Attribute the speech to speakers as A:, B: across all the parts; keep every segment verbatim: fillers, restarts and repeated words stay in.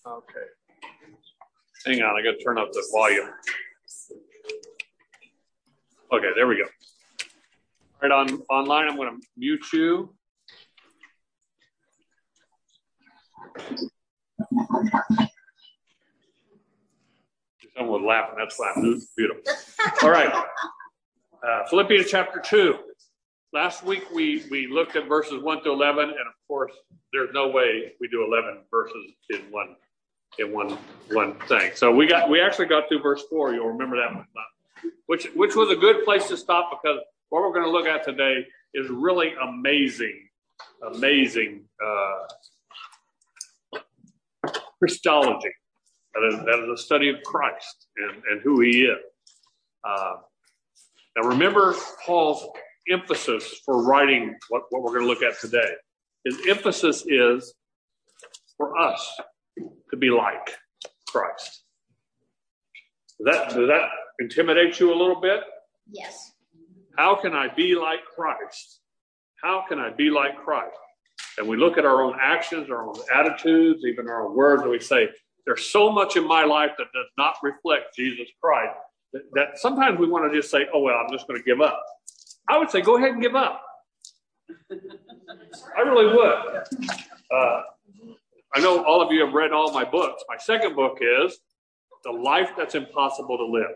A: Okay. Hang on, I got to turn up the volume. Okay, there we go. All right, on online, I'm going to mute you. Someone was laughing. That's laughing. Beautiful. All right. Uh, Philippians chapter two. Last week we we looked at verses one to eleven, and of course, there's no way we do eleven verses in one in one one thing. So we got we actually got through verse four. You'll remember that one, which which was a good place to stop, because what we're going to look at today is really amazing, amazing uh, Christology. That is, that is a study of Christ and, and who he is. Uh, now remember Paul's emphasis for writing what, what we're going to look at today. His emphasis is for us to be like Christ. Does that, does that intimidate you a little bit?
B: Yes.
A: How can I be like Christ? How can I be like Christ? And we look at our own actions, our own attitudes, even our own words, and we say, there's so much in my life that does not reflect Jesus Christ that, that sometimes we want to just say, oh, well, I'm just going to give up. I would say, go ahead and give up. I really would. Uh, I know all of you have read all my books. My second book is The Life That's Impossible to Live.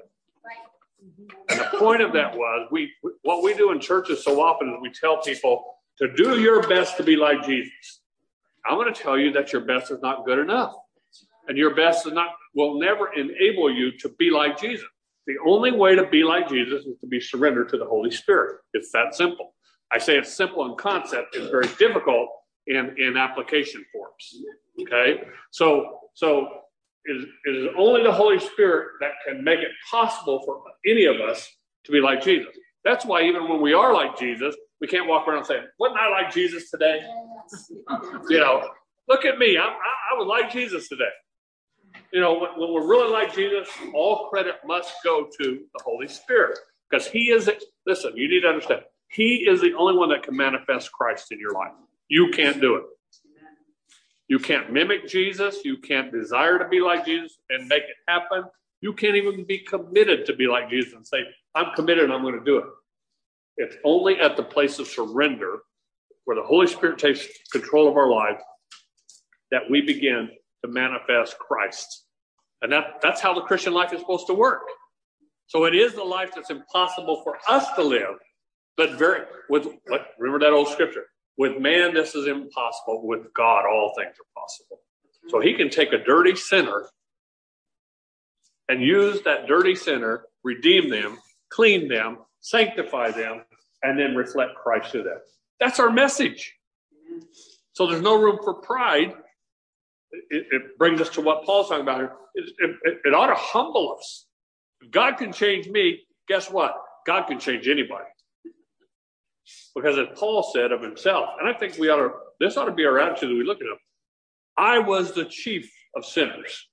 A: And the point of that was, we what we do in churches so often is we tell people to do your best to be like Jesus. I'm going to tell you that your best is not good enough. And your best is not will never enable you to be like Jesus. The only way to be like Jesus is to be surrendered to the Holy Spirit. It's that simple. I say it's simple in concept. It's very difficult in, in application forms. Okay? So, so it is, it is only the Holy Spirit that can make it possible for any of us to be like Jesus. That's why even when we are like Jesus, we can't walk around saying, wasn't I like Jesus today? You know, look at me. I, I, I was like Jesus today. You know, when, when we're really like Jesus, all credit must go to the Holy Spirit, because he is, listen, you need to understand, he is the only one that can manifest Christ in your life. You can't do it. You can't mimic Jesus. You can't desire to be like Jesus and make it happen. You can't even be committed to be like Jesus and say, I'm committed and I'm going to do it. It's only at the place of surrender, where the Holy Spirit takes control of our lives, that we begin to manifest Christ. And that, that's how the Christian life is supposed to work. So it is the life that's impossible for us to live, but very, with, remember that old scripture, with man this is impossible, with God all things are possible. So he can take a dirty sinner and use that dirty sinner, redeem them, clean them, sanctify them, and then reflect Christ to them. That's our message. So there's no room for pride. It, it brings us to what Paul's talking about here. It, it, it ought to humble us. If God can change me, guess what? God can change anybody. Because as Paul said of himself, and I think we ought to, this ought to be our attitude as we look at him. I was the chief of sinners.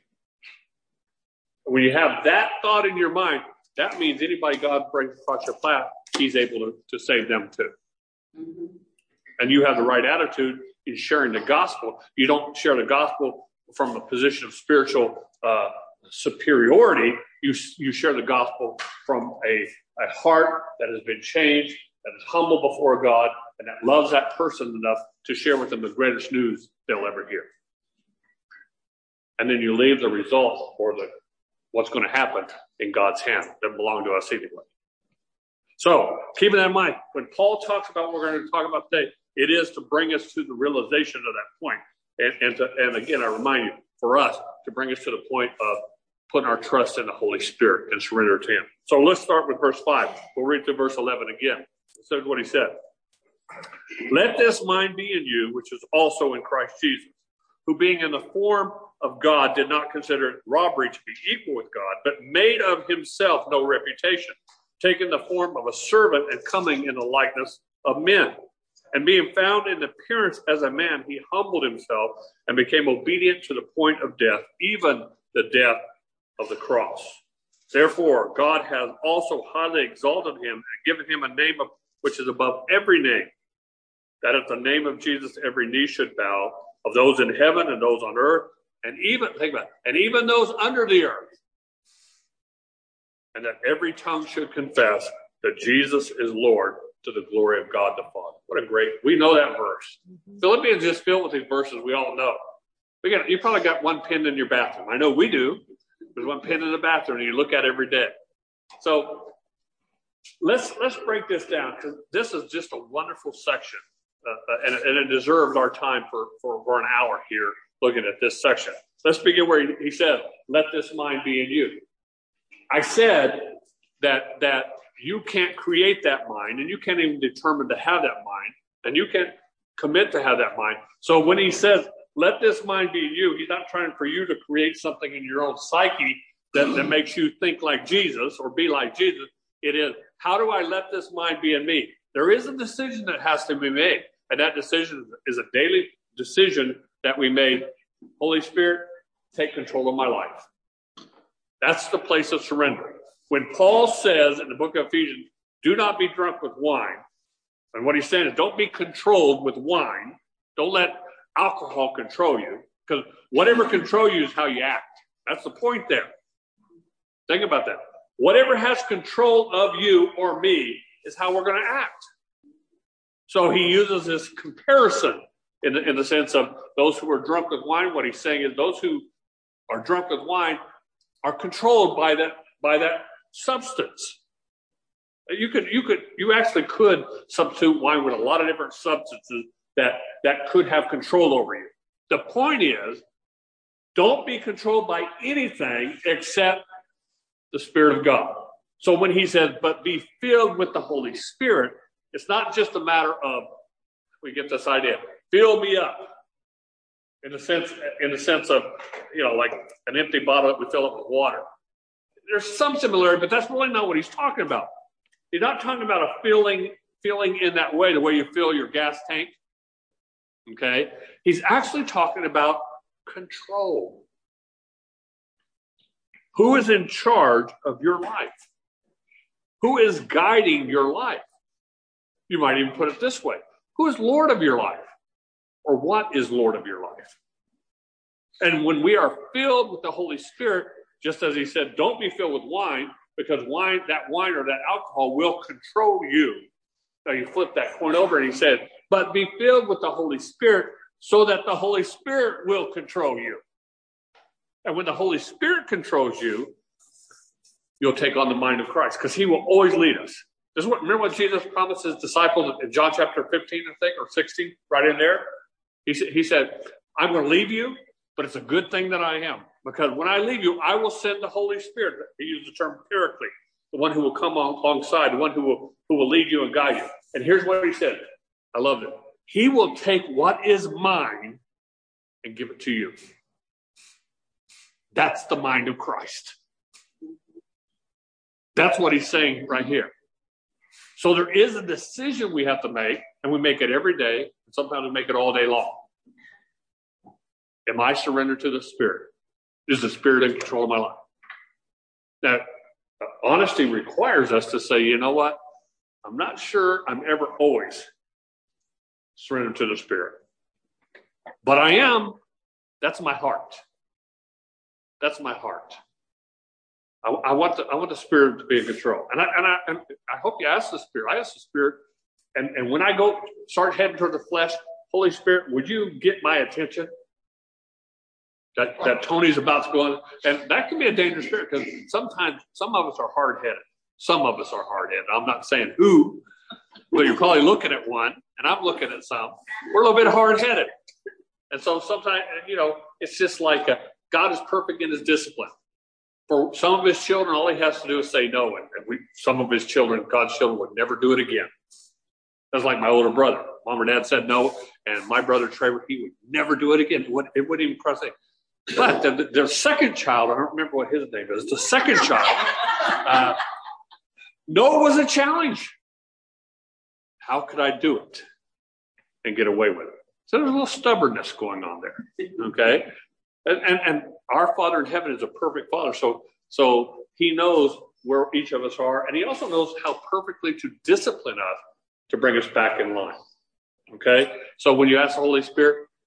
A: When you have that thought in your mind, that means anybody God brings across your path, he's able to, to save them too. Mm-hmm. And you have the right attitude in sharing the gospel. You don't share the gospel from a position of spiritual uh, superiority. You, you share the gospel from a, a heart that has been changed, that is humble before God, and that loves that person enough to share with them the greatest news they'll ever hear. And then you leave the result or the what's going to happen in God's hand that belong to us anyway. So keeping that in mind, when Paul talks about what we're going to talk about today, it is to bring us to the realization of that point. And, and, to, and again, I remind you, for us, to bring us to the point of putting our trust in the Holy Spirit and surrender to him. So let's start with verse five. We'll read to verse eleven again. This is what he said. Let this mind be in you, which is also in Christ Jesus, who being in the form of God did not consider it robbery to be equal with God, but made of himself no reputation, taking the form of a servant and coming in the likeness of men. And being found in appearance as a man, he humbled himself and became obedient to the point of death, even the death of the cross. Therefore, God has also highly exalted him and given him a name of, which is above every name, that at the name of Jesus every knee should bow, of those in heaven and those on earth and even, think about it, and even those under the earth. And that every tongue should confess that Jesus is Lord to the glory of God the Father. What a great, we know that verse. Mm-hmm. Philippians is filled with these verses we all know. We got, you probably got one pinned in your bathroom. I know we do. There's one pinned in the bathroom and you look at it every day. So let's let's break this down, because this is just a wonderful section. Uh, and, and it deserves our time for, for, for an hour here looking at this section. Let's begin where he, he said, let this mind be in you. I said that that you can't create that mind, and you can't even determine to have that mind, and you can't commit to have that mind. So when he says, let this mind be in you, he's not trying for you to create something in your own psyche that, that makes you think like Jesus or be like Jesus. It is, how do I let this mind be in me? There is a decision that has to be made, and that decision is a daily decision that we made. Holy Spirit, take control of my life. That's the place of surrender. When Paul says in the book of Ephesians, do not be drunk with wine, and what he's saying is don't be controlled with wine. Don't let alcohol control you, because whatever controls you is how you act. That's the point there. Think about that. Whatever has control of you or me is how we're going to act. So he uses this comparison in the, in the sense of those who are drunk with wine. What he's saying is those who are drunk with wine are controlled by that by that substance. You could you could you actually could substitute wine with a lot of different substances that that could have control over you. The point is, don't be controlled by anything except the Spirit of God. So when he says, but be filled with the Holy Spirit, it's not just a matter of, we get this idea, fill me up. In the sense, in the sense of, you know, like an empty bottle that we fill up with water. There's some similarity, but that's really not what he's talking about. He's not talking about a filling, filling in that way, the way you fill your gas tank. Okay? He's actually talking about control. Who is in charge of your life? Who is guiding your life? You might even put it this way. Who is Lord of your life? Or what is Lord of your life? And when we are filled with the Holy Spirit, just as he said, don't be filled with wine, because wine, that wine or that alcohol will control you. Now you flip that coin over and he said, but be filled with the Holy Spirit so that the Holy Spirit will control you. And when the Holy Spirit controls you, you'll take on the mind of Christ, because he will always lead us. This is what, remember what Jesus promised his disciples in John chapter fifteen, I think, or sixteen, right in there? He, he said, I'm going to leave you, but it's a good thing that I am. Because when I leave you, I will send the Holy Spirit. He used the term paraclete, the one who will come alongside, the one who will, who will lead you and guide you. And here's what he said. I loved it. He will take what is mine and give it to you. That's the mind of Christ. That's what he's saying right here. So there is a decision we have to make, and we make it every day, and sometimes we make it all day long. Am I surrendered to the Spirit? Is the Spirit in control of my life? Now, honesty requires us to say, you know what? I'm not sure I'm ever always surrendered to the Spirit. But I am. That's my heart. That's my heart. I, I want the I want the Spirit to be in control, and I and I and I hope you ask the Spirit. I ask the Spirit, and and when I go start heading toward the flesh, Holy Spirit, would you get my attention? That that Tony's about to go on, and that can be a dangerous spirit, because sometimes some of us are hard headed. Some of us are hard headed. I'm not saying who, but you're probably looking at one, and I'm looking at some. We're a little bit hard headed, and so sometimes, you know, it's just like a, God is perfect in his discipline. For some of his children, all he has to do is say no. And we, some of his children, God's children, would never do it again. That's like my older brother. Mom or dad said no, and my brother Trevor, he would never do it again. It wouldn't, it wouldn't even cross it. But the, the, their second child, I don't remember what his name is, the second child, uh, no was a challenge. How could I do it and get away with it? So there's a little stubbornness going on there, okay? And, and, and our Father in heaven is a perfect Father, so so he knows where each of us are, and he also knows how perfectly to discipline us to bring us back in line, okay? So when you ask the Holy Spirit,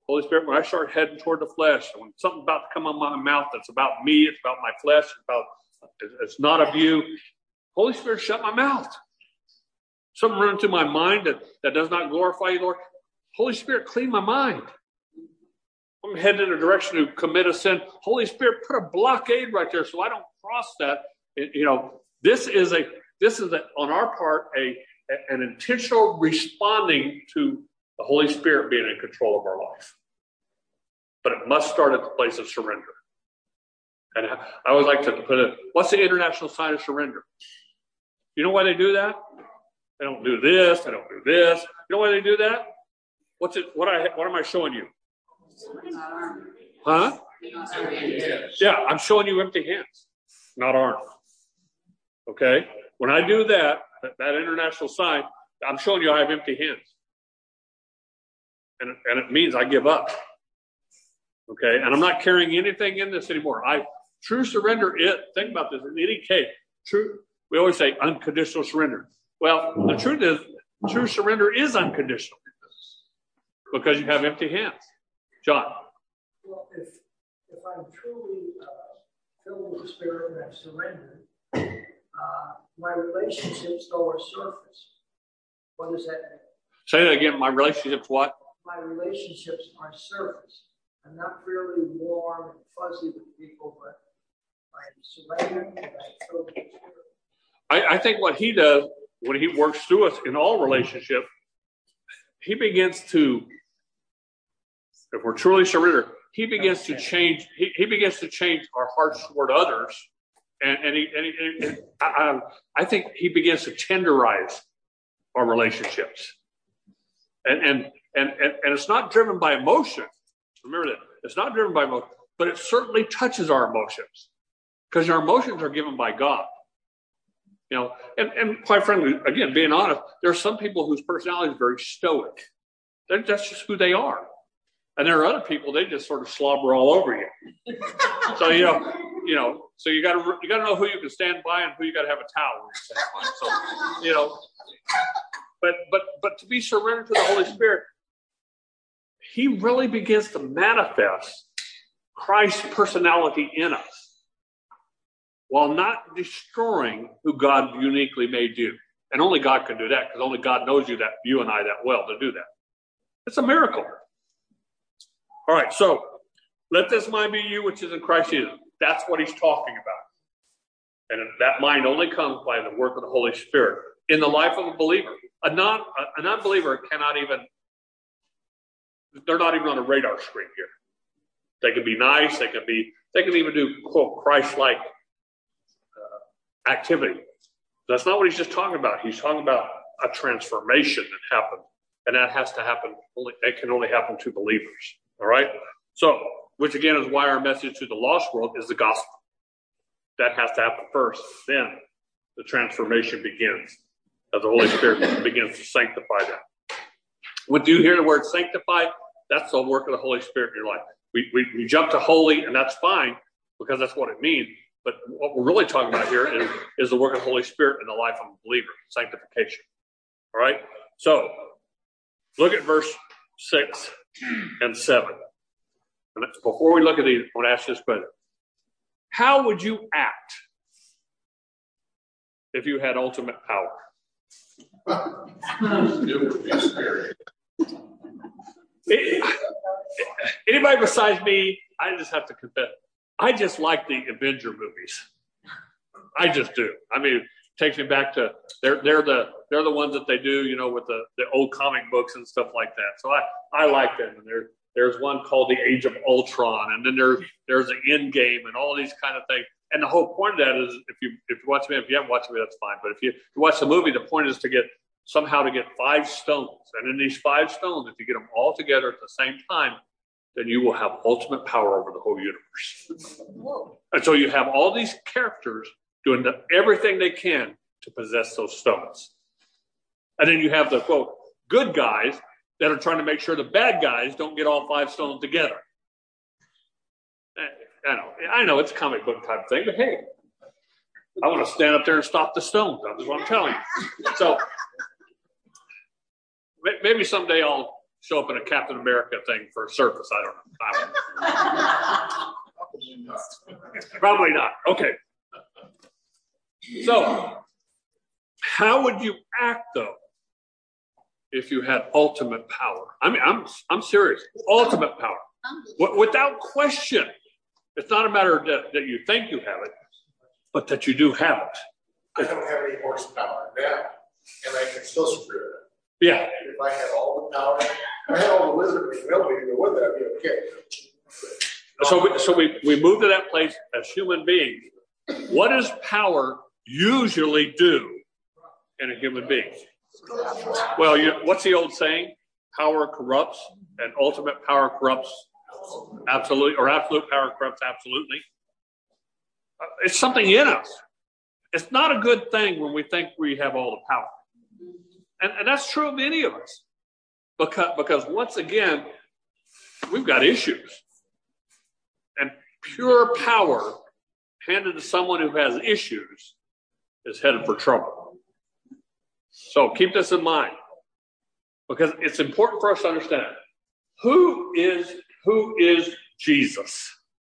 A: Holy Spirit, when I start heading toward the flesh, when something's about to come on my mouth that's about me, it's about my flesh, it's about it's not of you, Holy Spirit, shut my mouth. Something running through my mind that, that does not glorify you, Lord. Holy Spirit, clean my mind. I'm heading in a direction to commit a sin. Holy Spirit, put a blockade right there so I don't cross that. It, you know, this is a this is a, on our part a, a an intentional responding to the Holy Spirit being in control of our life. But it must start at the place of surrender. And I always like to put it, what's the international sign of surrender? You know why they do that? They don't do this, they don't do this. You know why they do that? What's it what I what am I showing you? Huh? Yeah, I'm showing you empty hands, not arms. Okay? When I do that, that, that international sign, I'm showing you I have empty hands. And, and it means I give up. Okay? And I'm not carrying anything in this anymore. I true surrender it. Think about this. In any case, true, we always say unconditional surrender. Well, the truth is, true surrender is unconditional because you have empty hands. John.
B: Well, if if I'm truly uh, filled with the Spirit and I've surrendered, uh, my relationships go are surface. What does that mean?
A: Say that again. My relationships what?
B: My relationships are surface. I'm not really warm and fuzzy with people, but I'm surrendered and I'm filled with the Spirit.
A: I, I think what he does when he works through us in all relationships, he begins to, if we're truly surrendered, he begins to change. He, he begins to change our hearts toward others, and and he and, he, and I, I think he begins to tenderize our relationships, and and and and, and it's not driven by emotion. Remember that it's not driven by emotion, but it certainly touches our emotions because our emotions are given by God. You know, and, and quite frankly, again, being honest, there are some people whose personality is very stoic. They're, that's just who they are. And there are other people, they just sort of slobber all over you. So, you know, you know, so you got to you got to know who you can stand by and who you got to have a towel when you stand by. So, you know, but but but to be surrendered to the Holy Spirit, he really begins to manifest Christ's personality in us, while not destroying who God uniquely made you. And only God can do that, because only God knows you that you and I that well to do that. It's a miracle. All right, so let this mind be you, which is in Christ Jesus. That's what he's talking about. And that mind only comes by the work of the Holy Spirit in the life of a believer. A non an unbeliever cannot even, they're not even on a radar screen here. They can be nice, they can be, they can even do, quote, Christ-like activity. That's not what he's just talking about. He's talking about a transformation that happened, and that has to happen. Only it can only happen to believers. All right. So, which again is why our message to the lost world is the gospel. That has to happen first. Then the transformation begins as the Holy Spirit begins to sanctify them. When you hear the word sanctify, that's the work of the Holy Spirit in your life. We we, we jump to holy, and that's fine because that's what it means. But what we're really talking about here is, is the work of the Holy Spirit in the life of a believer, sanctification. All right? So, look at verse six and seven. And before we look at these, I want to ask this question. How would you act if you had ultimate power?
C: It would be scary.
A: Anybody besides me, I just have to confess, I just like the Avenger movies. I just do. I mean, it takes me back to they're they're the they're the ones that they do, you know, with the, the old comic books and stuff like that. So I, I like them. And there there's one called The Age of Ultron, and then there's there's an Endgame and all these kind of things. And the whole point of that is if you if you watch me, if you haven't watched me, that's fine. But if you, if you watch the movie, the point is to get somehow to get five stones. And in these five stones, if you get them all together at the same time, then you will have ultimate power over the whole universe. Whoa. And so you have all these characters doing the, everything they can to possess those stones. And then you have the, quote, good guys that are trying to make sure the bad guys don't get all five stones together. I know, I know it's a comic book type thing, but hey, I want to stand up there and stop the stones. That's what I'm telling you. So maybe someday I'll show up in a Captain America thing for a surface. I don't know. I don't know. Probably not. Okay. So, how would you act though if you had ultimate power? I mean, I'm I'm serious. Ultimate power, w- without question. It's not a matter that, that you think you have it, but that you do have it.
C: I don't have any horsepower now, and I can still screw it up.
A: Yeah.
C: If I had all the power, if I had all the wisdom and humility to go with it, I'd be okay.
A: So we, so we, we move to that place as human beings. What does power usually do in a human being? Well, you, what's the old saying? Power corrupts, and ultimate power corrupts absolutely, or absolute power corrupts absolutely. Uh, it's something in us. It's not a good thing when we think we have all the power. And, and that's true of any of us. Because, because once again, we've got issues. And pure power handed to someone who has issues is headed for trouble. So keep this in mind, because it's important for us to understand who is who is Jesus?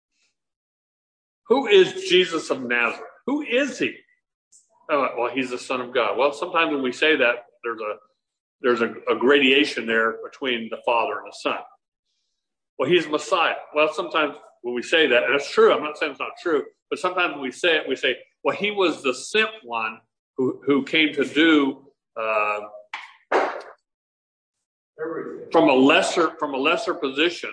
A: Who is Jesus of Nazareth? Who is he? Oh, well, he's the Son of God. Well, sometimes when we say that, there's a there's a, a gradation there between the Father and the Son. Well, he's Messiah. Well, sometimes when we say that, and it's true, I'm not saying it's not true, but sometimes when we say it, we say, well, he was the sent one who, who came to do uh, from a lesser from a lesser position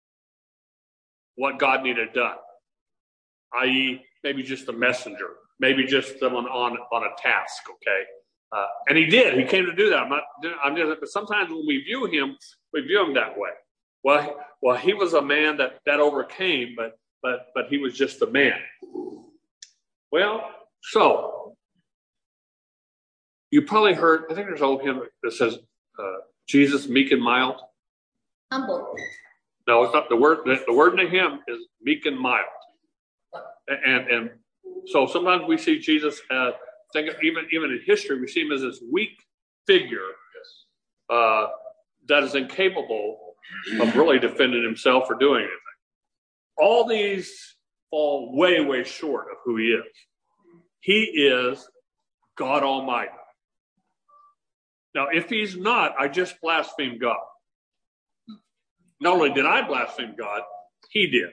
A: what God needed done, that is, maybe just a messenger, maybe just someone on on a task. Okay, uh, and he did. He came to do that. I'm not. I'm just. But sometimes when we view him, we view him that way. Well, well, he was a man that that overcame, but but but he was just a man. Well, so you probably heard. I think there's an old hymn that says, uh, "Jesus, meek and mild."
D: Humble.
A: No, it's not the word. The, the word in the hymn is meek and mild, and and so sometimes we see Jesus. Uh, think even even in history, we see him as this weak figure uh, that is incapable of really defending himself or doing anything. All these fall way way short of who he is. He is God Almighty. Now, if he's not, I just blasphemed God. Not only did I blaspheme God, he did.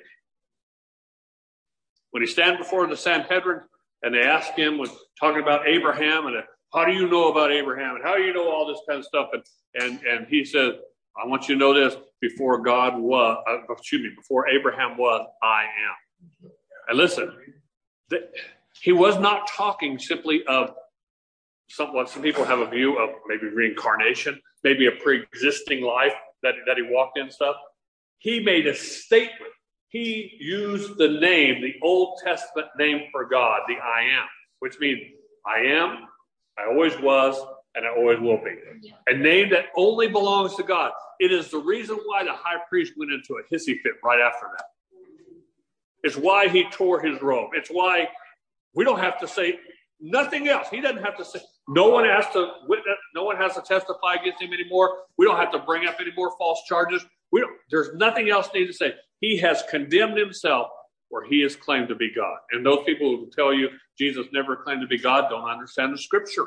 A: When he stands before the Sanhedrin and they ask him, with talking about Abraham, and how do you know about Abraham, and how do you know all this kind of stuff, and and, and he says, I want you to know this: before God was, uh, excuse me, before Abraham was, I am. And listen, th- he was not talking simply of somewhat. Some people have a view of maybe reincarnation, maybe a pre-existing life that, that he walked in stuff. He made a statement. He used the name, the Old Testament name for God, the I am, which means I am, I always was, and I always will be. A name that only belongs to God. It is the reason why the high priest went into a hissy fit right after that. It's why he tore his robe. It's why we don't have to say nothing else. He doesn't have to say, no one has to witness, no one has to testify against him anymore. We don't have to bring up any more false charges. We don't, there's nothing else needed to say. He has condemned himself where he has claimed to be God. And those people who tell you Jesus never claimed to be God don't understand the scripture.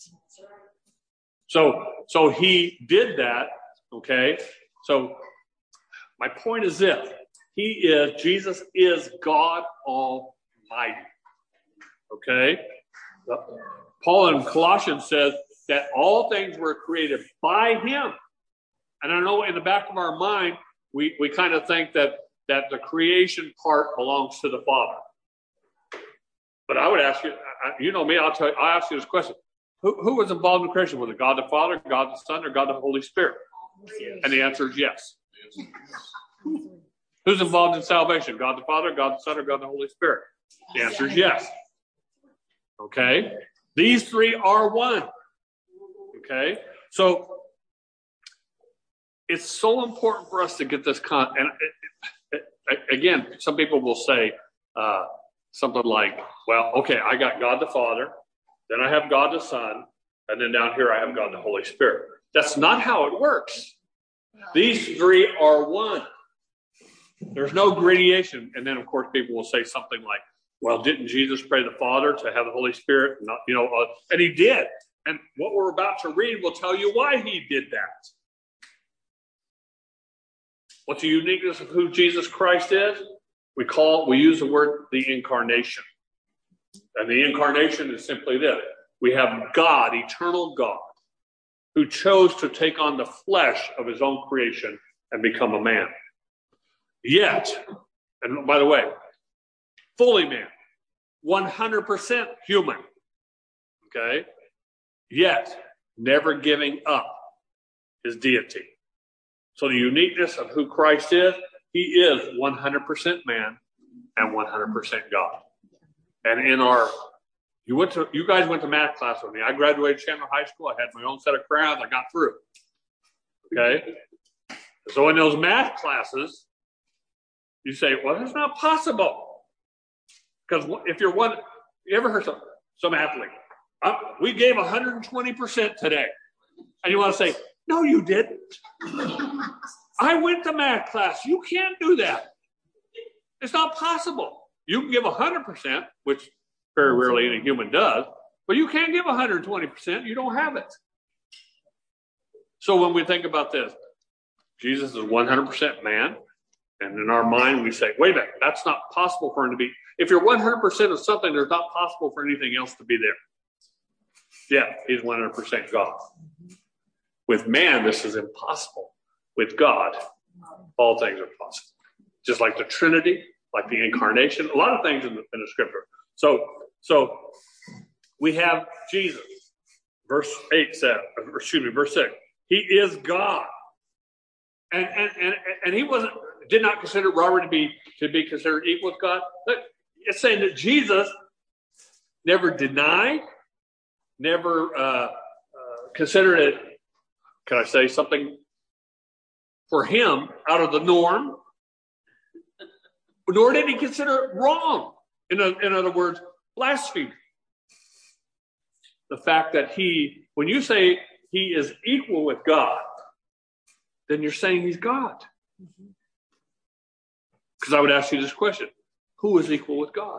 A: So, so he did that, okay? So my point is this. He is, Jesus is God Almighty, okay? Paul in Colossians says that all things were created by him. And I know in the back of our mind, we, we kind of think that, that the creation part belongs to the Father. But I would ask you, you know me, I'll tell you, I'll ask you this question. Who, who was involved in creation? Was it God the Father, God the Son, or God the Holy Spirit? Yes. And the answer is yes. yes. Who's involved in salvation? God the Father, God the Son, or God the Holy Spirit? The answer is yes. Okay? These three are one. Okay? So it's so important for us to get this con. And it, it, it, again, some people will say uh, something like, well, okay, I got God the Father, then I have God the Son, and then down here I have God the Holy Spirit. That's not how it works. These three are one. There's no gradation. And then, of course, people will say something like, well, didn't Jesus pray the Father to have the Holy Spirit? Not, you know, uh, and he did. And what we're about to read will tell you why he did that. What's the uniqueness of who Jesus Christ is? We call, we use the word the incarnation. And the incarnation is simply this. We have God, eternal God, who chose to take on the flesh of his own creation and become a man. Yet, and by the way, fully man, one hundred percent human, okay? Yet, never giving up his deity. So the uniqueness of who Christ is, he is one hundred percent man and one hundred percent God. And in our, you went to, you guys went to math class with me. I graduated Chandler High School. I had my own set of crayons. I got through. Okay? So in those math classes, you say, well, that's not possible. Because if you're one, you ever heard some, some athlete, uh, we gave one hundred twenty percent today. And you want to say, no, you didn't. I went to math class. You can't do that. It's not possible. You can give one hundred percent, which very rarely any human does, but you can't give one hundred twenty percent. You don't have it. So when we think about this, Jesus is one hundred percent man. And in our mind, we say, wait a minute, that's not possible for him to be. If you're one hundred percent of something, there's not possible for anything else to be there. Yeah, he's one hundred percent God. With man, this is impossible. With God, all things are possible. Just like the Trinity, like the incarnation, a lot of things in the, in the scripture. So, so we have Jesus. Verse eight says, or excuse me, verse six. He is God. And and and, and he wasn't did not consider robbery to be to be considered equal with God. But it's saying that Jesus never denied, never uh, uh, considered it, can I say something for him out of the norm, nor did he consider it wrong. In, a, in other words, blasphemy. The fact that he, when you say he is equal with God, then you're saying he's God. Because I would ask you this question. Who is equal with God?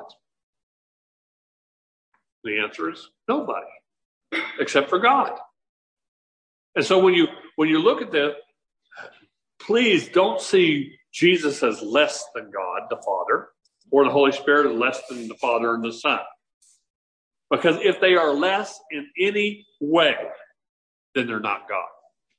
A: The answer is nobody, except for God. And so when you when you look at this, please don't see Jesus as less than God, the Father, or the Holy Spirit as less than the Father and the Son. Because if they are less in any way, then they're not God.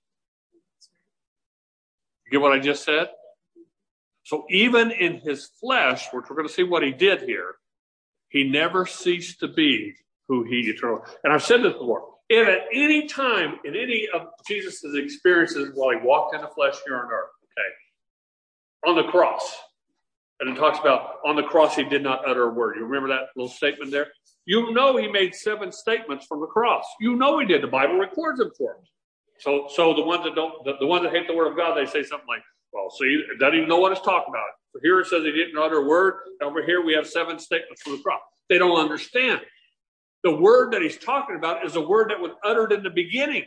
A: You get what I just said? So even in his flesh, which we're going to see what he did here, he never ceased to be who he eternally. And I've said this before. If at any time in any of Jesus' experiences while he walked in the flesh here on earth, okay, on the cross, and it talks about on the cross he did not utter a word. You remember that little statement there? You know he made seven statements from the cross. You know he did. The Bible records them for us. So, so the ones that don't, the, the ones that hate the word of God, they say something like, well, see, it doesn't even know what it's talking about. So here it says he didn't utter a word. Over here we have seven statements from the cross. They don't understand. The word that he's talking about is a word that was uttered in the beginning.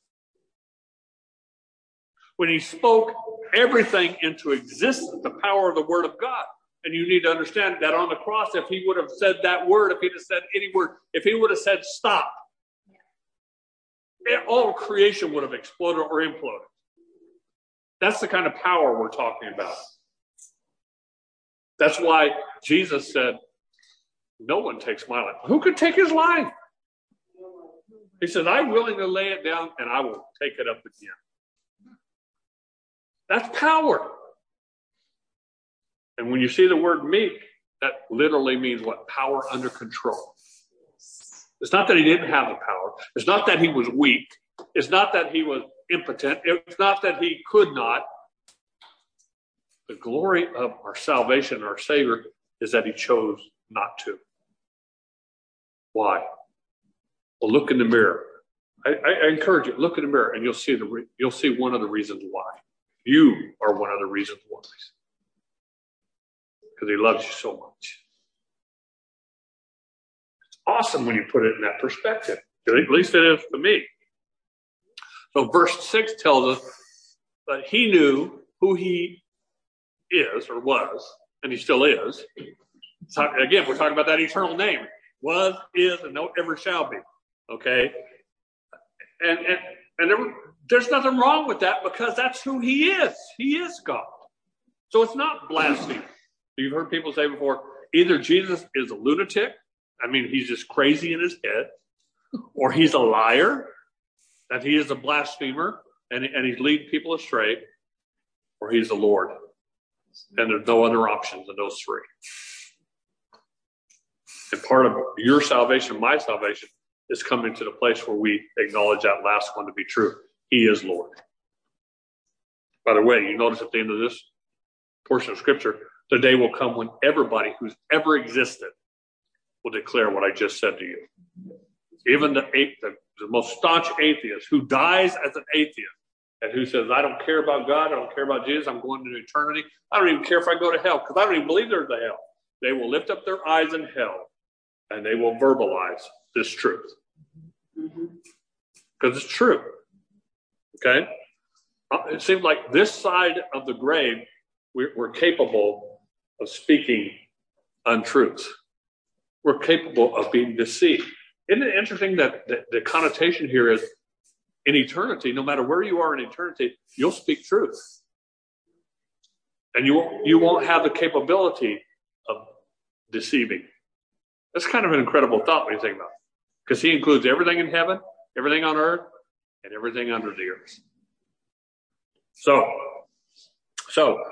A: When he spoke everything into existence, the power of the word of God. And you need to understand that on the cross, if he would have said that word, if he'd have said any word, if he would have said stop, it, all creation would have exploded or imploded. That's the kind of power we're talking about. That's why Jesus said, no one takes my life. Who could take his life? He said, I'm willing to lay it down and I will take it up again. That's power. And when you see the word meek, that literally means what? Power under control. It's not that he didn't have the power. It's not that he was weak. It's not that he was impotent. It's not that he could not. The glory of our salvation, our Savior, is that he chose not to. Why? Well, look in the mirror. I, I, I encourage you, look in the mirror and you'll see the re- you'll see one of the reasons why. You are one of the reasons why. Because he loves you so much. It's awesome when you put it in that perspective. At least it is for me. So verse six tells us but he knew who he is or was, and he still is. So again, we're talking about that eternal name. Was, is, and no ever shall be. Okay? And and, and there, there's nothing wrong with that because that's who he is. He is God. So it's not blasphemy. You've heard people say before, either Jesus is a lunatic, I mean, he's just crazy in his head, or he's a liar, that he is a blasphemer, and, and he's leading people astray, or he's the Lord. And there's no other options than those three. And part of your salvation, my salvation, is coming to the place where we acknowledge that last one to be true. He is Lord. By the way, you notice at the end of this portion of Scripture, the day will come when everybody who's ever existed will declare what I just said to you. Even the, the, the most staunch atheist who dies as an atheist and who says, I don't care about God, I don't care about Jesus, I'm going to eternity. I don't even care if I go to hell because I don't even believe there's a hell. They will lift up their eyes in hell and they will verbalize this truth. Because it's true. Okay? It seems like this side of the grave, we're, we're capable of speaking untruths. We're capable of being deceived. Isn't it interesting that the, the connotation here is in eternity, no matter where you are in eternity, you'll speak truth. And you won't, you won't have the capability of deceiving. That's kind of an incredible thought when you think about it. Because he includes everything in heaven, everything on earth, and everything under the earth. So, so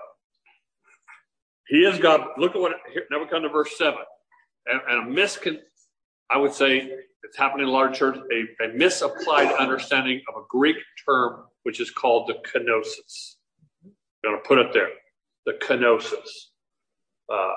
A: he is God. Look at what, here, now we come to verse seven. And, and a miscon, I would say, it's happening in a large church, a, a misapplied understanding of a Greek term, which is called the kenosis. I'm going to put it there. The kenosis. Uh,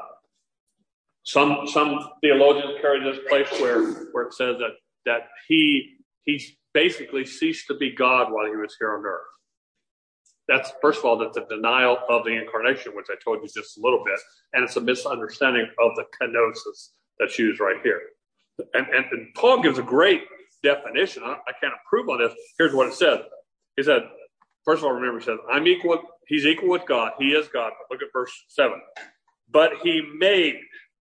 A: some some theologians carry this place where, where it says that, that he, he basically ceased to be God while he was here on earth. That's, first of all, that's a denial of the incarnation, which I told you just a little bit, and it's a misunderstanding of the kenosis that's used right here. And, and, and Paul gives a great definition. I, I can't improve on this. Here's what it says. He said, first of all, remember, he says, I'm equal, he's equal with God. He is God. Look at verse seven. But he made,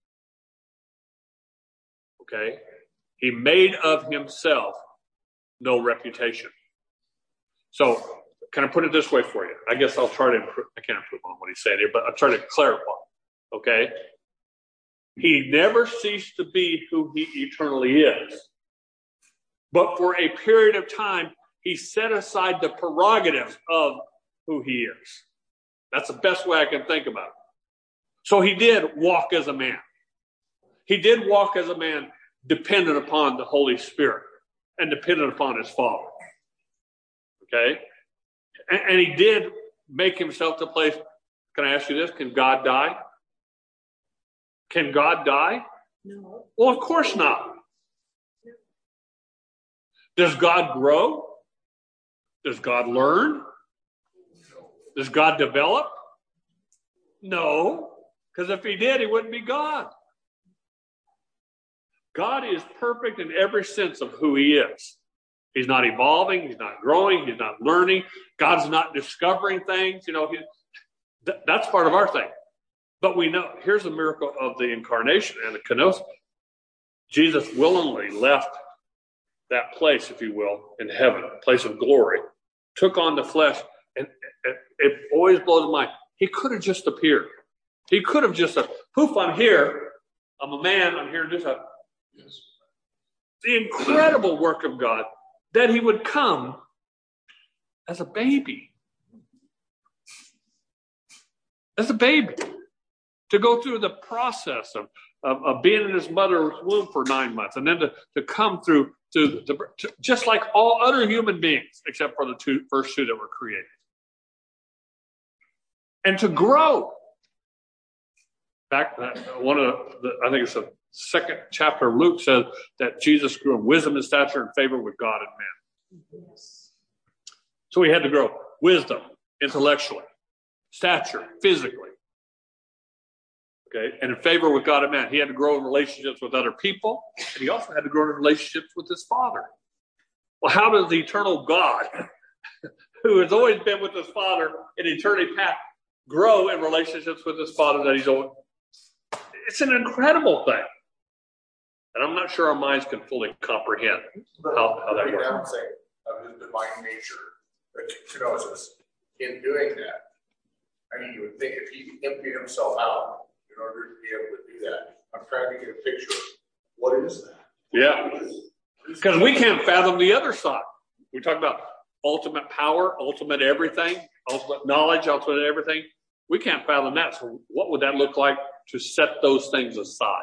A: okay, he made of himself no reputation. So, can I put it this way for you? I guess I'll try to improve. I can't improve on what he's saying here, but I'll try to clarify. Okay? He never ceased to be who he eternally is. But for a period of time, he set aside the prerogatives of who he is. That's the best way I can think about it. So he did walk as a man. He did walk as a man dependent upon the Holy Spirit and dependent upon his Father. Okay? And, and he did make himself to place. Can I ask you this? Can God die? Can God die?
D: No.
A: Well, of course not. Does God grow? Does God learn? Does God develop? No, because if he did, he wouldn't be God. God is perfect in every sense of who he is. He's not evolving. He's not growing. He's not learning. God's not discovering things. You know, he, th- that's part of our thing. But we know, here's the miracle of the incarnation and the kenosis. Jesus willingly left that place, if you will, in heaven, a place of glory, took on the flesh, and it, it always blows my mind. He could have just appeared. He could have just said, poof, I'm here. I'm a man. I'm here to do something. Yes. The incredible work of God that he would come as a baby. As a baby. To go through the process of, of, of being in his mother's womb for nine months. And then to, to come through to, to, to just like all other human beings, except for the two, first two that were created. And to grow. Back, one of the, I think it's the second chapter of Luke says that Jesus grew in wisdom and stature and favor with God and men.
D: Yes.
A: So he had to grow wisdom intellectually, stature physically. Okay, and in favor with God and man. He had to grow in relationships with other people, and he also had to grow in relationships with his Father. Well, how does the eternal God who has always been with his Father in eternity past, grow in relationships with his Father that he's always. It's an incredible thing. And I'm not sure our minds can fully comprehend how, how that works.
C: The balancing of his divine nature, the kenosis, in doing that, I mean, you would think if he emptied himself out in order to be able to do that, I'm trying to get a picture of what is that?
A: Yeah. Because we can't fathom the other side. We talk about ultimate power, ultimate everything, ultimate knowledge, ultimate everything. We can't fathom that. So what would that look like to set those things aside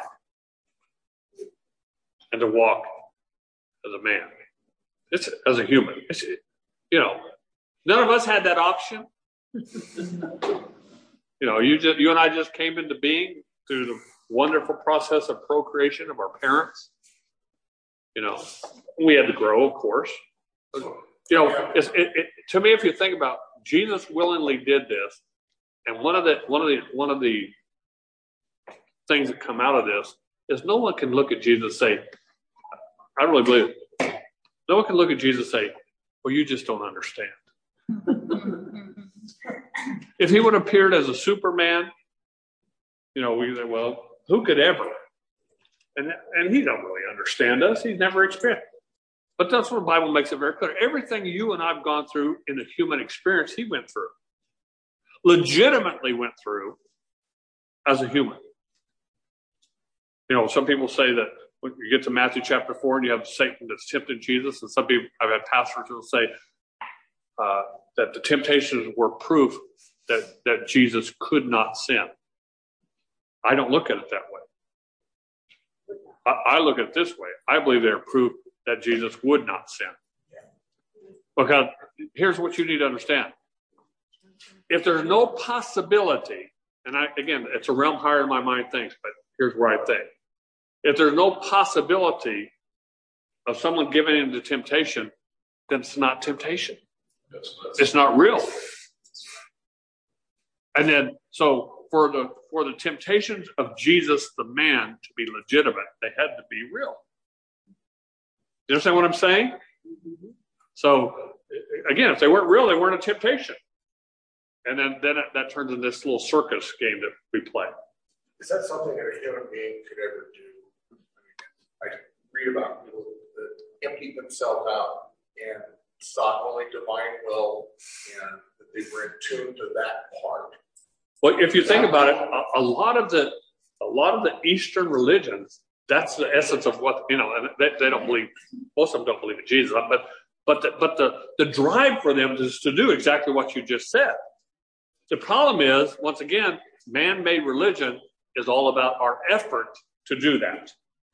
A: and to walk as a man? It's as a human. It's, you know, none of us had that option. You know, you just you and I just came into being through the wonderful process of procreation of our parents. You know, we had to grow, of course. You know, it's, it, it, to me, if you think about Jesus willingly did this, and one of the one of the one of the things that come out of this is no one can look at Jesus and say, I really believe it. No one can look at Jesus and say, well, you just don't understand. If he would have appeared as a Superman, you know, we say, well, who could ever? And and he don't really understand us. He's never experienced. But that's what the Bible makes it very clear. Everything you and I've gone through in the human experience, he went through. Legitimately went through as a human. You know, some people say that when you get to Matthew chapter four and you have Satan that's tempting Jesus, and some people, I've had pastors who will say uh, that the temptations were proof that, that Jesus could not sin. I don't look at it that way. I, I look at it this way. I believe they're proof that Jesus would not sin. Because here's what you need to understand. If there's no possibility, and I, again, it's a realm higher than my mind thinks, but here's where I think. If there's no possibility of someone giving into temptation, then it's not temptation. It's not real. And then, so for the for the temptations of Jesus, the man, to be legitimate, they had to be real. You understand what I'm saying? So, again, if they weren't real, they weren't a temptation. And then, then it, that turns into this little circus game that we play.
C: Is that something that a human being could ever do? I, mean, I read about people that emptied themselves out and sought only divine will, and that they were in tune to that part.
A: Well, if you think about it, a, a lot of the a lot of the Eastern religions, that's the essence of what, you know, and they, they don't believe, most of them don't believe in Jesus, but but the, but the, the drive for them is to do exactly what you just said. The problem is, once again, man-made religion is all about our effort to do that.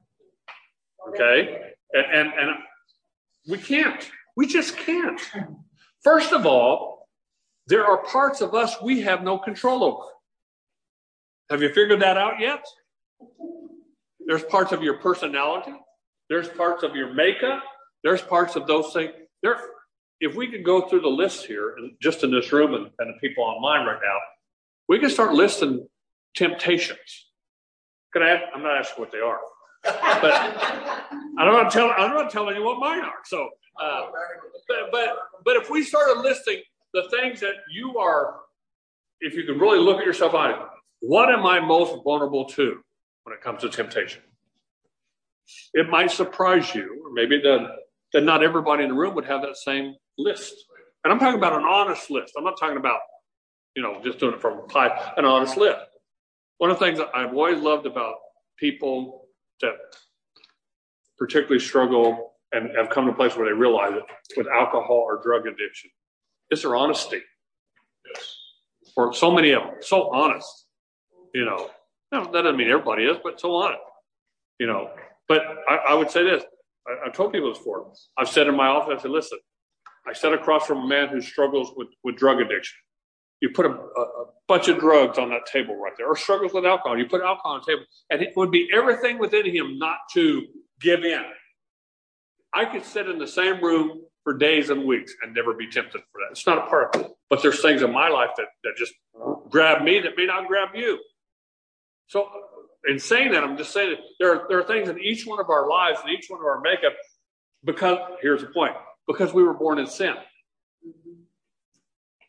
A: Okay? And, and, and we can't. We just can't. First of all, there are parts of us we have no control over. Have you figured that out yet? There's parts of your personality. There's parts of your makeup. There's parts of those things. There, if we could go through the list here, and just in this room and, and the people online right now, we can start listing temptations. Can I? I'm not asking what they are, but I don't want to tell. I'm not telling you what mine are. So, uh, but, but but if we started listing the things that you are, if you can really look at yourself on it, what am I most vulnerable to when it comes to temptation? It might surprise you, or maybe it doesn't, that not everybody in the room would have that same list. And I'm talking about an honest list. I'm not talking about, you know, just doing it from a pie, an honest list. One of the things that I've always loved about people that particularly struggle and have come to a place where they realize it with alcohol or drug addiction is their honesty. Yes. For so many of them, so honest, you know. No, that doesn't mean everybody is, but so honest, you know. But I, I would say this. I, I've told people this before. I've said in my office, I said, listen, I sat across from a man who struggles with, with drug addiction. You put a, a, a bunch of drugs on that table right there, or struggles with alcohol. You put alcohol on the table, and it would be everything within him not to give in. I could sit in the same room for days and weeks and never be tempted for that. It's not a part of it. But there's things in my life that, that just grab me that may not grab you. So in saying that, I'm just saying that there are, there are things in each one of our lives and each one of our makeup, because, here's the point, because we were born in sin.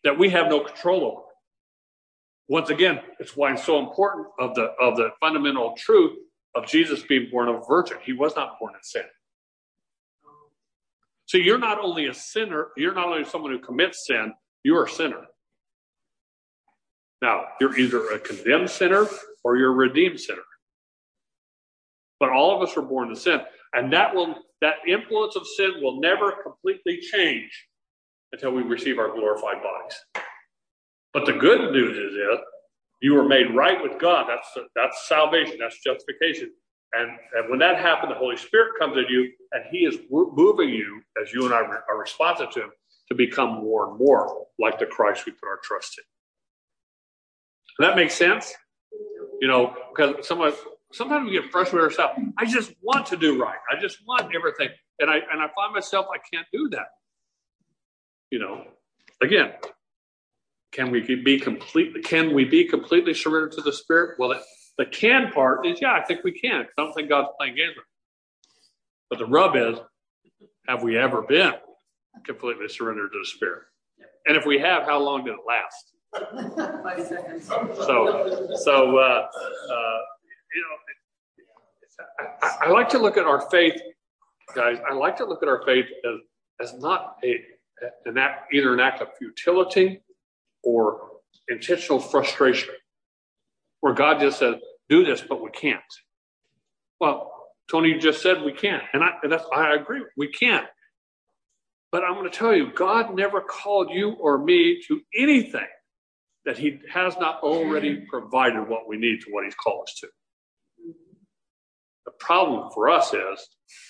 A: that we have no control over. Once again, it's why it's so important of the of the fundamental truth of Jesus being born of a virgin. He was not born in sin. So you're not only a sinner, you're not only someone who commits sin, you're a sinner. Now, you're either a condemned sinner or you're a redeemed sinner. But all of us were born to sin. And that will that influence of sin will never completely change until we receive our glorified bodies. But the good news is, is you were made right with God. That's that's salvation. That's justification. And, and when that happened, the Holy Spirit comes in you, and he is moving you, as you and I are responsive to him, to become more and more like the Christ we put our trust in. Does that make sense? You know, because sometimes, sometimes we get frustrated with ourselves. I just want to do right. I just want everything. And I and I find myself, I can't do that. You know, again, can we be completely, can we be completely surrendered to the Spirit? Well, it, the can part is, yeah, I think we can. I don't think God's playing games with us. But the rub is, have we ever been completely surrendered to the Spirit? And if we have, how long did it last?
D: Five seconds.
A: So, so uh, uh, you know, I, I like to look at our faith, guys. I like to look at our faith as, as not a an act, either an act of futility or intentional frustration, where God just says, "Do this," but we can't. Well, Tony, you just said we can't, and I and that's, I agree, we can't. But I'm going to tell you, God never called you or me to anything that he has not already provided what we need to what he's called us to. The problem for us is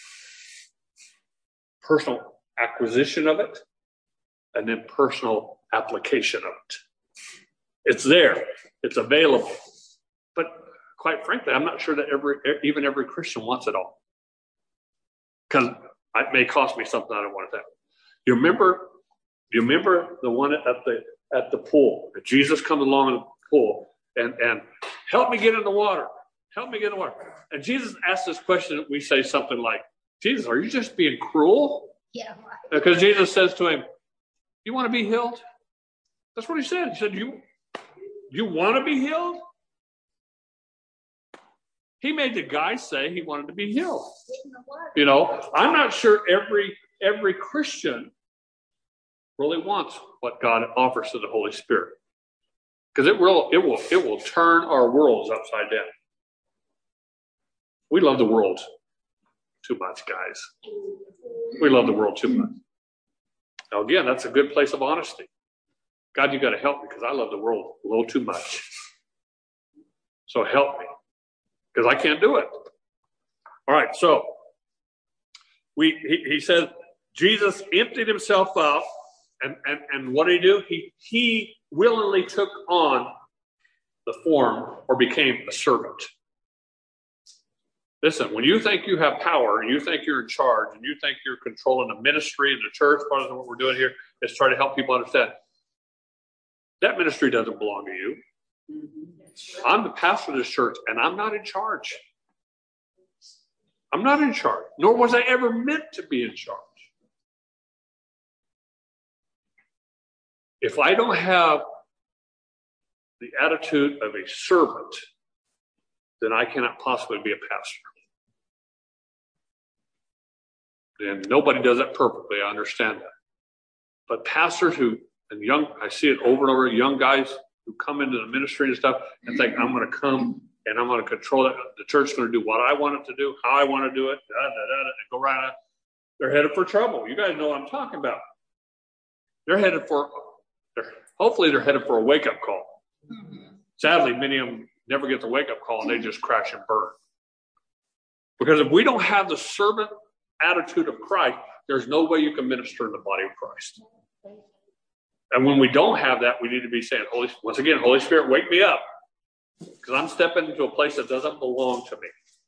A: personal acquisition of it and then personal application of it. It's there. It's available. But quite frankly, I'm not sure that every even every Christian wants it all. Because it may cost me something I don't want to have. You remember, you remember the one at the at the pool? Jesus comes along in the pool and, and help me get in the water. Help me get in the water. And Jesus asks this question. We say something like, Jesus, are you just being cruel?
D: Yeah.
A: Because Jesus says to him, you want to be healed? That's what he said. He said, you, you want to be healed? He made the guy say he wanted to be healed. You know, I'm not sure every every Christian really wants what God offers to the Holy Spirit. Because it will, it will, it will turn our worlds upside down. We love the world too much, guys. We love the world too much. Now, again, that's a good place of honesty. God, you got to help me because I love the world a little too much. So help me because I can't do it. All right, so we he, he says Jesus emptied himself out, and, and, and what did he do? He he willingly took on the form or became a servant. Listen, when you think you have power and you think you're in charge and you think you're controlling the ministry and the church, part of what we're doing here is try to help people understand that ministry doesn't belong to you. I'm the pastor of this church and I'm not in charge. I'm not in charge, nor was I ever meant to be in charge. If I don't have the attitude of a servant, then I cannot possibly be a pastor. And nobody does that perfectly. I understand that. But pastors who, and young, I see it over and over, young guys who come into the ministry and stuff and think, I'm going to come and I'm going to control it. The church is going to do what I want it to do, how I want to do it, da, da, da, da, and go right on. They're headed for trouble. You guys know what I'm talking about. They're headed for, they're, hopefully they're headed for a wake-up call. Mm-hmm. Sadly, many of them never get the wake-up call and they just crash and burn. Because if we don't have the servant attitude of Christ, there's no way you can minister in the body of Christ. And when we don't have that, we need to be saying, Holy, once again, Holy Spirit, wake me up. Because I'm stepping into a place that doesn't belong to me.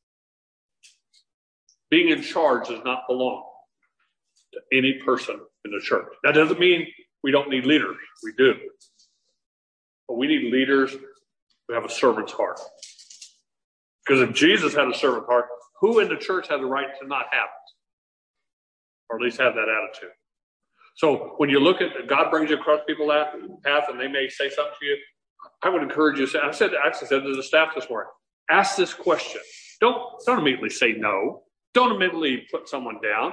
A: Being in charge does not belong to any person in the church. That doesn't mean we don't need leaders. We do. But we need leaders who have a servant's heart. Because if Jesus had a servant heart, who in the church had the right to not have it? Or at least have that attitude. So when you look at God brings you across people's path and they may say something to you, I would encourage you to say, I said, I actually said to the staff this morning, ask this question. Don't, don't immediately say no. Don't immediately put someone down.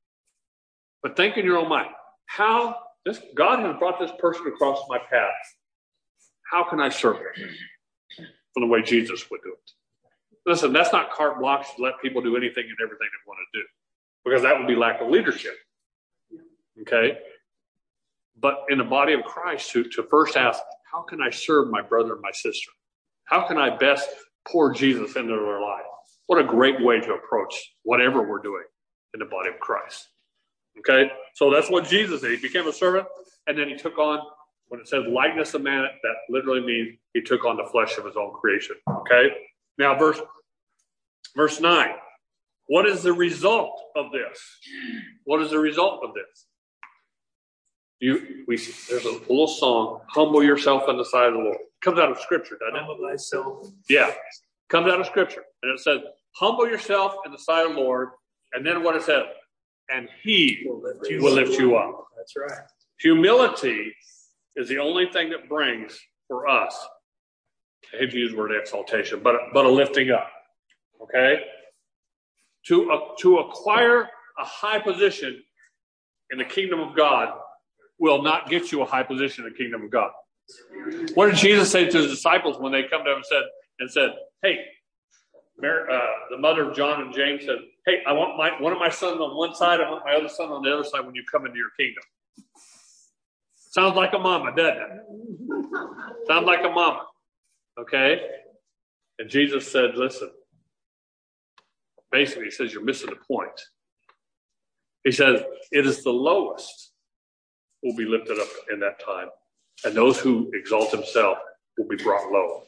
A: But think in your own mind, how this God has brought this person across my path. How can I serve him from the way Jesus would do it? Listen, that's not carte blanche to let people do anything and everything they want to do, because that would be lack of leadership. Okay? But in the body of Christ, to, to first ask, how can I serve my brother and my sister? How can I best pour Jesus into their life? What a great way to approach whatever we're doing in the body of Christ. Okay? So that's what Jesus did. He became a servant, and then he took on, when it says likeness of man, that literally means he took on the flesh of his own creation. Okay? Now, verse, verse nine. What is the result of this? What is the result of this? You, we, there's a little song, humble yourself in the sight of the Lord. It comes out of Scripture, doesn't it?
D: Humble thyself.
A: Yeah. Comes out of Scripture. And it says, humble yourself in the sight of the Lord. And then what it says? And he will lift you, will lift you up.
D: That's right.
A: Humility is the only thing that brings for us, I hate to use the word exaltation, but, but a lifting up. Okay? To, uh, to acquire a high position in the kingdom of God will not get you a high position in the kingdom of God. What did Jesus say to his disciples when they come to him and said, and said, hey, Mary, uh, the mother of John and James said, hey, I want my one of my sons on one side, I want my other son on the other side when you come into your kingdom. Sounds like a mama, doesn't it? Sounds like a mama. Okay? And Jesus said, listen, basically he says, you're missing the point. He says, it is the lowest will be lifted up in that time, and those who exalt himself will be brought low.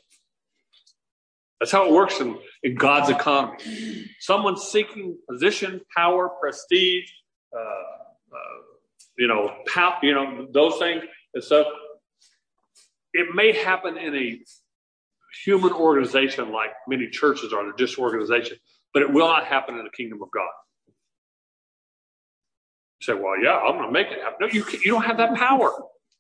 A: That's how it works in, in God's economy. Someone seeking position, power, prestige, uh, uh, you know, pow, you know, those things and stuff. It may happen in a human organization like many churches are, they're just organizations, but it will not happen in the kingdom of God. You say, well, yeah, I'm going to make it happen. No, you, you don't have that power.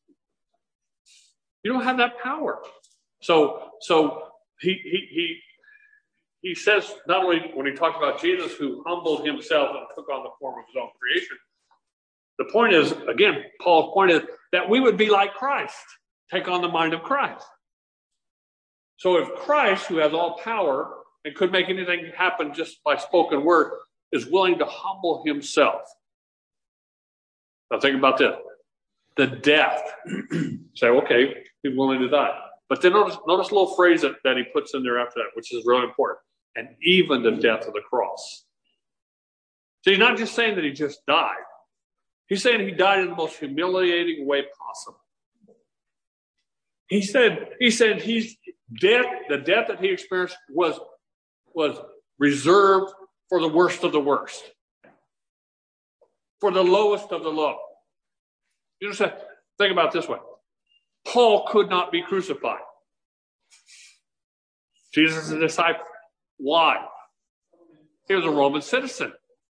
A: You don't have that power. So, so he, he, he, he says, not only when he talks about Jesus who humbled himself and took on the form of his own creation, the point is, again, Paul's point is that we would be like Christ, take on the mind of Christ. So if Christ, who has all power and could make anything happen just by spoken word, is willing to humble himself. Now think about this. The death. Say, okay, he's willing to die. But then notice, notice a little phrase that, that he puts in there after that, which is really important. And even the death of the cross. So he's not just saying that he just died. He's saying he died in the most humiliating way possible. He said, he said he's death, the death that he experienced was, was reserved for the worst of the worst. For the lowest of the low. You understand? Think about it this way. Paul could not be crucified. Jesus is a disciple. Why? He was a Roman citizen.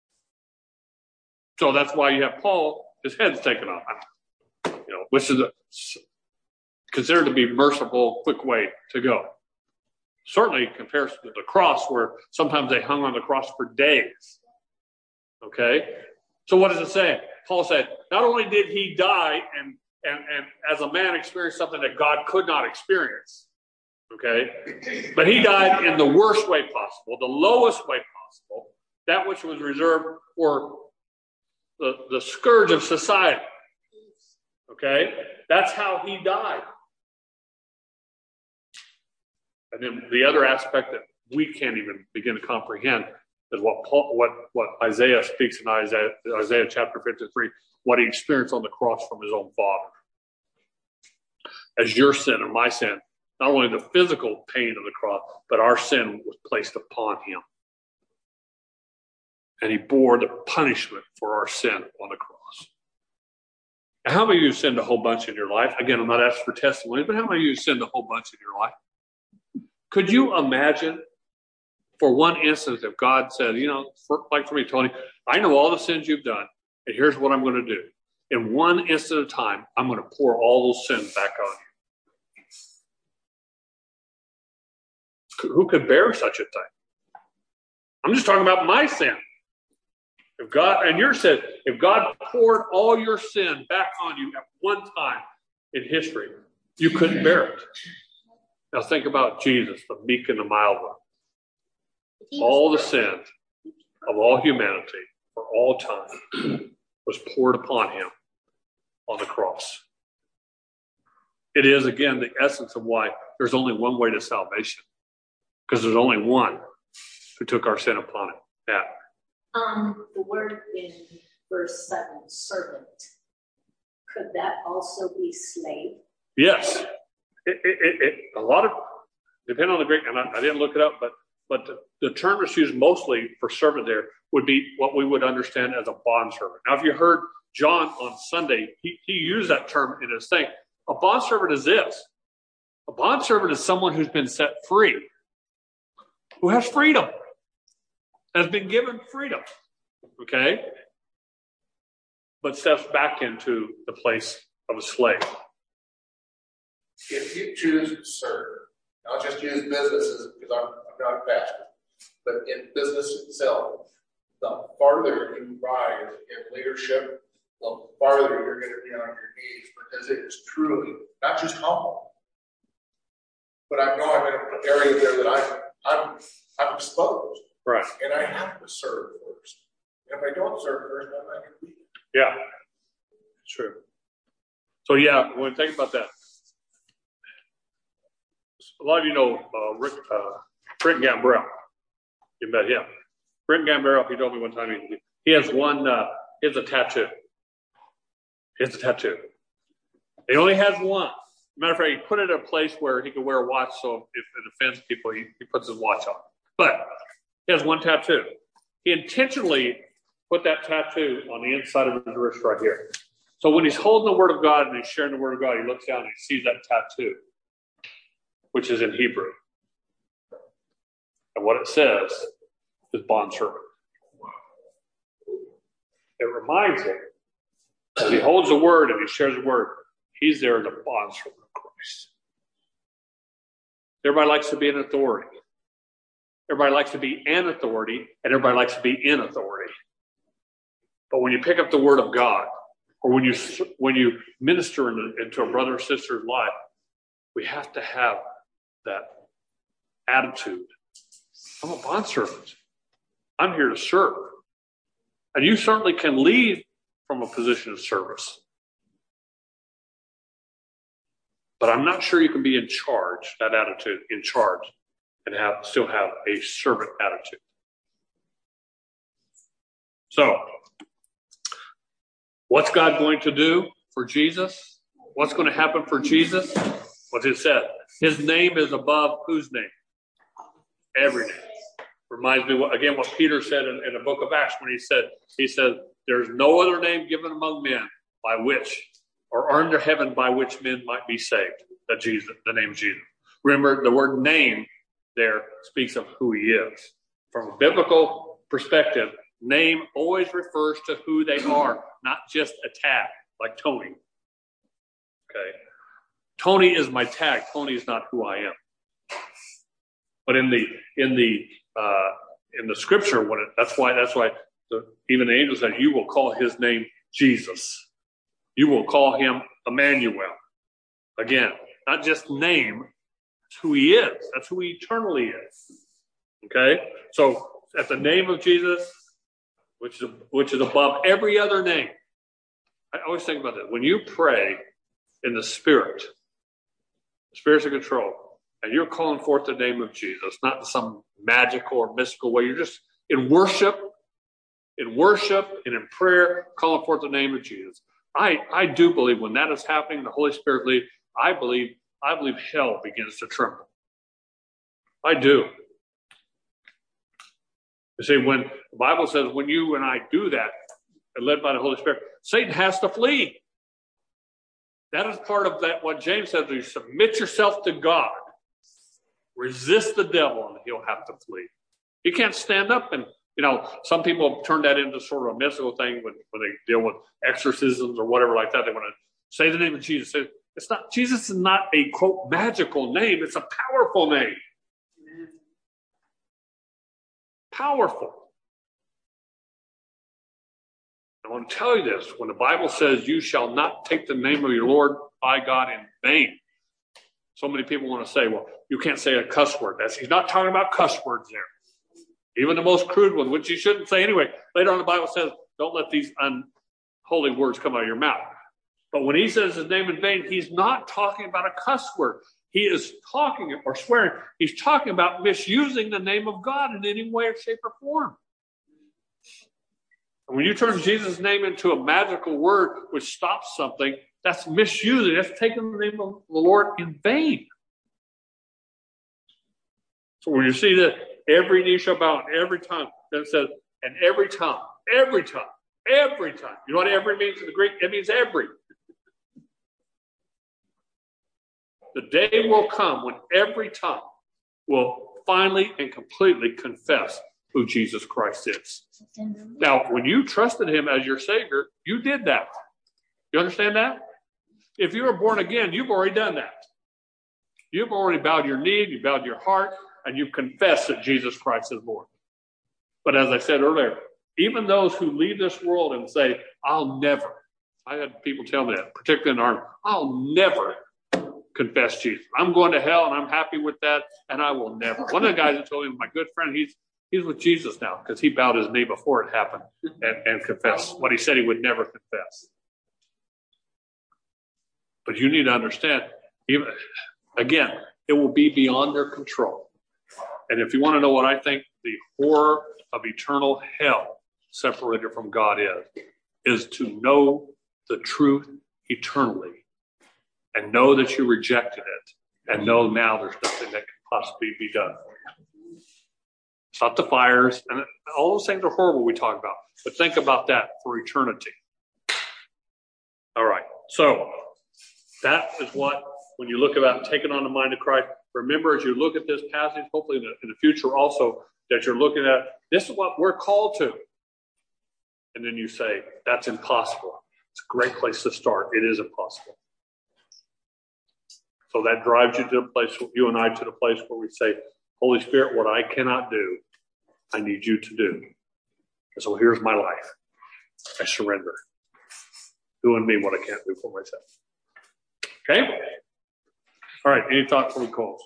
A: So that's why you have Paul, his head's taken off. You know, which is a, considered to be merciful, quick way to go. Certainly in comparison to the cross, where sometimes they hung on the cross for days. Okay? So what does it say? Paul said, not only did he die and, and, and as a man experience something that God could not experience, okay, but he died in the worst way possible, the lowest way possible, that which was reserved for the, the scourge of society. Okay? That's how he died. And then the other aspect that we can't even begin to comprehend is what Paul, what, what Isaiah speaks in Isaiah, Isaiah chapter fifty-three, what he experienced on the cross from his own father. As your sin and my sin, not only the physical pain of the cross, but our sin was placed upon him. And he bore the punishment for our sin on the cross. Now, how many of you sinned a whole bunch in your life? Again, I'm not asking for testimony, but how many of you sinned a whole bunch in your life? Could you imagine for one instance if God said, you know, for, like for me, Tony, I know all the sins you've done, and here's what I'm going to do. in one instant of time, I'm going to pour all those sins back on you. Who could bear such a thing? I'm just talking about my sin. If God, and your sin, if God poured all your sin back on you at one time in history, you couldn't bear it. Now think about Jesus, the meek and the mild one. All the sin of all humanity for all time was poured upon him on the cross. It is, again, the essence of why there's only one way to salvation. Because there's only one who took our sin upon him. Yeah.
D: Um, the word in verse seven, servant, could that also be slave?
A: Yes. It, it, it, it, a lot of, depending on the Greek, and I, I didn't look it up, but but the, the term that's used mostly for servant there would be what we would understand as a bondservant. Now, if you heard John on Sunday, he, he used that term in his thing. A bondservant is this. A bondservant is someone who's been set free, who has freedom, has been given freedom, okay? But steps back into the place of a slave.
C: If you choose to serve, I'll just use businesses because I'm, I'm not a pastor, but in business itself, the farther you rise in leadership, the farther you're going to be on your knees, because it is truly not just humble, but I know I'm in an area there that I'm I'm I'm exposed,
A: right?
C: And I have to serve first. And if I don't serve first, I'm not going to be.
A: Yeah, true. So yeah, when I think about that, a lot of you know uh, Rick uh, Rick Gambrell. You met him. Rick Gambrell. He told me one time he, he has one. Uh, he has a tattoo. He has a tattoo. He only has one. Matter of fact, he put it in a place where he could wear a watch, so if it offends people, he, he puts his watch on. But he has one tattoo. He intentionally put that tattoo on the inside of his wrist right here. So when he's holding the Word of God and he's sharing the Word of God, he looks down and he sees that tattoo, which is in Hebrew. And what it says is bondservant. It reminds him, as he holds the Word and he shares the Word, he's there as a bondservant of Christ. Everybody likes to be an authority. Everybody likes to be an authority, and everybody likes to be in authority. But when you pick up the Word of God, or when you when you minister into a brother or sister's life, we have to have that attitude. I'm a bondservant. I'm here to serve. And you certainly can lead from a position of service. But I'm not sure you can be in charge, that attitude, in charge, and have still have a servant attitude. So, what's God going to do for Jesus? What's going to happen for Jesus? What it said. His name is above whose name? Every name. Reminds me, what, again, what Peter said in, in the book of Acts when he said, he said, there's no other name given among men by which, or under heaven by which men might be saved. That Jesus, the name of Jesus. Remember, the word name there speaks of who he is. From a biblical perspective, name always refers to who they are, not just a tag, like Tony. Okay. Tony is my tag. Tony is not who I am. But in the in the uh, in the scripture, when it, that's why that's why the, even the angel said, "You will call his name Jesus. You will call him Emmanuel." Again, not just name; it's who he is. That's who he eternally is. Okay, so at the name of Jesus, which is which is above every other name. I always think about that. When you pray in the Spirit, the Spirit's in control, and you're calling forth the name of Jesus, not in some magical or mystical way. You're just in worship, in worship and in prayer, calling forth the name of Jesus. I, I do believe when that is happening, the Holy Spirit leads, I believe, I believe hell begins to tremble. I do. You see, when the Bible says when you and I do that, led by the Holy Spirit, Satan has to flee. That is part of that. What James says, you submit yourself to God, resist the devil, and he'll have to flee. You can't stand up and You know, some people turn that into sort of a mystical thing when, when they deal with exorcisms or whatever like that. They want to say the name of Jesus. It's not, Jesus is not a, quote, magical name. It's a powerful name. Powerful. I want to tell you this. When the Bible says you shall not take the name of your Lord thy God in vain, so many people want to say, well, you can't say a cuss word. That's, he's not talking about cuss words there. Even the most crude one, which you shouldn't say anyway. Later on, the Bible says, don't let these unholy words come out of your mouth. But when he says his name in vain, he's not talking about a cuss word. He is talking, or swearing, he's talking about misusing the name of God in any way, shape, or form. And when you turn Jesus' name into a magical word which stops something, that's misusing. That's taking the name of the Lord in vain. So when you see that, every knee shall bow, and every tongue, then it says, and every tongue, every tongue, every tongue. You know what every means in the Greek? It means every. The day will come when every tongue will finally and completely confess who Jesus Christ is. Now, when you trusted him as your Savior, you did that. You understand that? If you were born again, you've already done that. You've already bowed your knee, you bowed your heart, and you've confessed that Jesus Christ is Lord. But as I said earlier, even those who leave this world and say, I'll never, I had people tell me that, particularly in our, I'll never confess Jesus. I'm going to hell and I'm happy with that, and I will never. One of the guys that told me, my good friend, he's he's with Jesus now because he bowed his knee before it happened and, and confessed what he said he would never confess. But you need to understand, even again, it will be beyond their control. And if you want to know what I think the horror of eternal hell separated from God is, is to know the truth eternally and know that you rejected it and know now there's nothing that can possibly be done for you. Stop the fires, and all those things are horrible we talk about, but think about that for eternity. All right, so that is what, when you look about taking on the mind of Christ, remember as you look at this passage, hopefully in the, in the future also, that you're looking at, this is what we're called to. And then you say, that's impossible. It's a great place to start. It is impossible. So that drives you to the place, you and I, to the place where we say, Holy Spirit, what I cannot do, I need you to do. And so here's my life. I surrender. Do in me what I can't do for myself. Okay? All right, any thoughts before we close?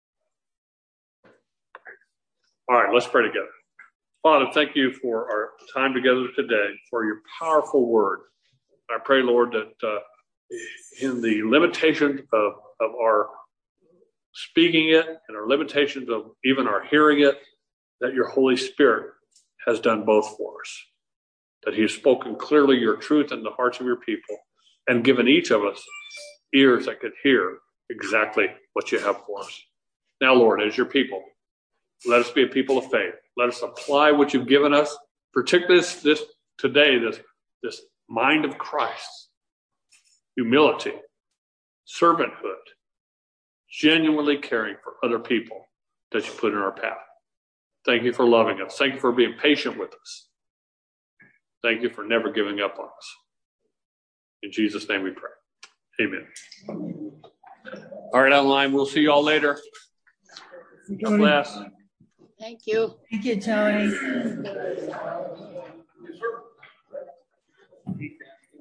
A: All right, let's pray together. Father, thank you for our time together today, for your powerful word. I pray, Lord, that uh, in the limitations of, of our speaking it and our limitations of even our hearing it, that your Holy Spirit has done both for us. That he has spoken clearly your truth in the hearts of your people and given each of us ears that could hear exactly what you have for us. Now, Lord, as your people, let us be a people of faith. Let us apply what you've given us, particularly this, this today, this, this mind of Christ, humility, servanthood, genuinely caring for other people that you put in our path. Thank you for loving us. Thank you for being patient with us. Thank you for never giving up on us. In Jesus' name we pray. Amen. All right, online. We'll see you all later. God bless.
D: Thank you.
E: Thank you, Tony.